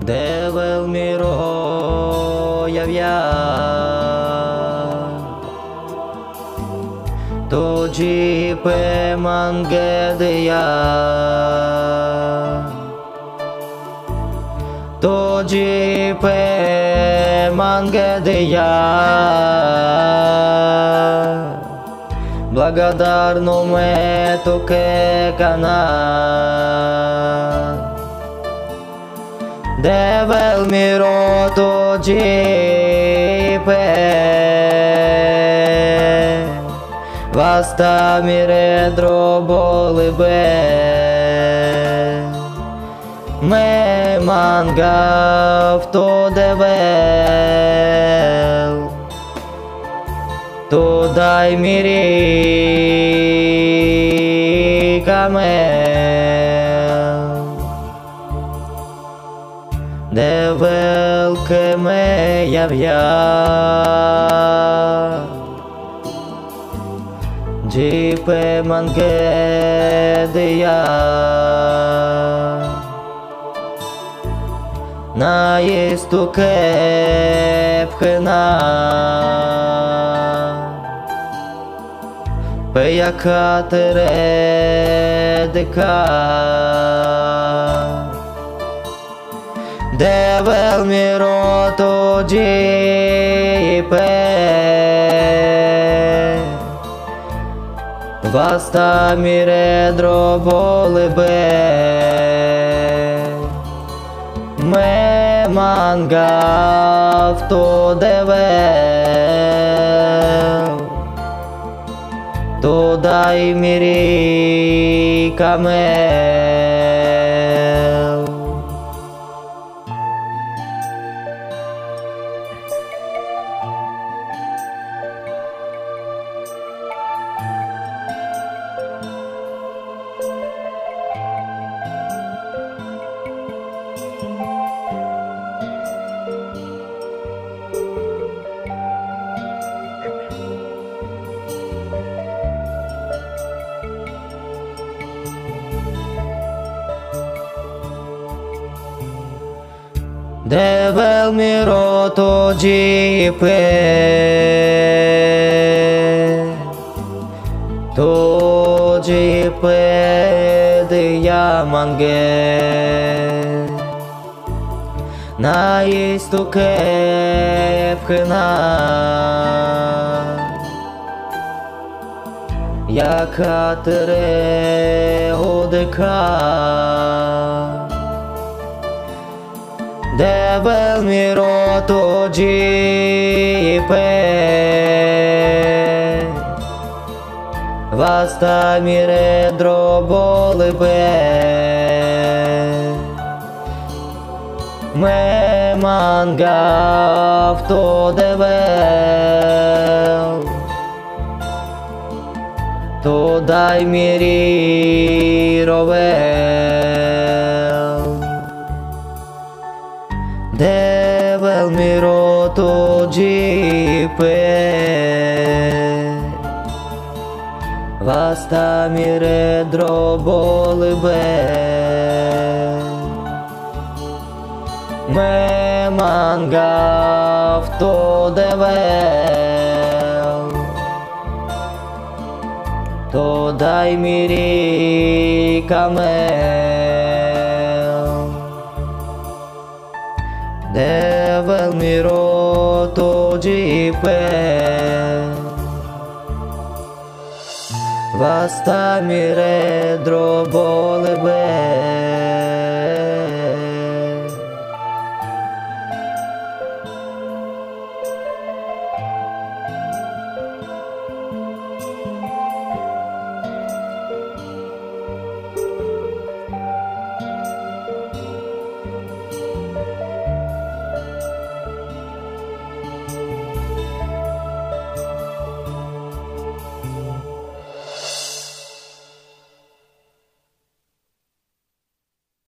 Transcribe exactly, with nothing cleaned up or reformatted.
Devil miro javia Toji pe mangedeya Toji pe mangedeya Благодарно ме токе канал Devil miro toji pe Vasta mire droboli be Me mangav to devil To dai miri camel Devil que me javia Jipe mangedeya Na istuke pchena Pe jakatere deka Devil miro toji pe Vasta mire droboli be Me mangav to devil To dai miri camel Devil miro toji pe Toji pe deya mange Na istuke pchena Jakatere odeka Devil miro toji pe Vasta mire droboli be Me mangav to devil To dai miri rovel Devil miro toji pe Vasta mire droboli be Me mangav to devil To dai miri camel Devil miro toji pe Vasta mire droboli be